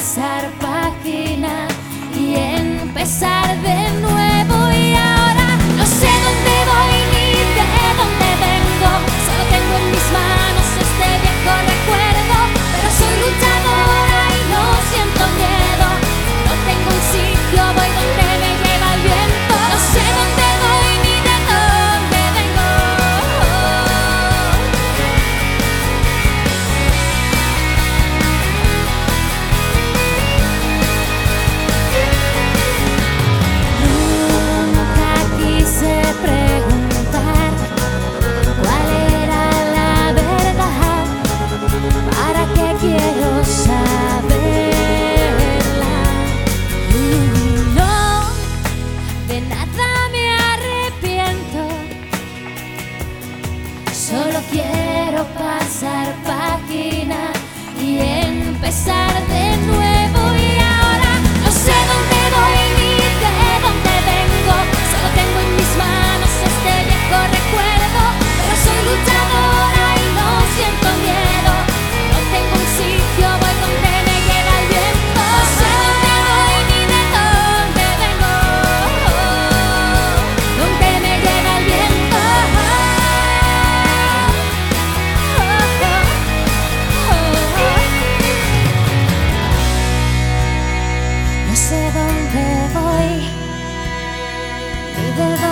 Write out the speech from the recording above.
pasar página y empezar de nuevo. Y ahora no sé dónde voy ni de dónde vengo, solo tengo en mis manos este viejo recuerdo. Pero soy luchadora y no siento miedo, no tengo un sitio, voy donde me lleva el viento. No sé dónde voy ni de dónde vengo. Nunca quise preguntar cuál era la verdad, ¿para qué quiero saberla? No, de nada me arrepiento, solo quiero pasar página y empezar de nuevo. Y ahora no sé dónde voy ni de dónde vengo, solo tengo en mis manos este viejo recuerdo. Pero soy luchadora y no siento miedo, no tengo un sitio, voy donde me lleva el viento. No sé dónde voy ni de dónde vengo, donde me lleva el viento. No sé dónde voy ni de dónde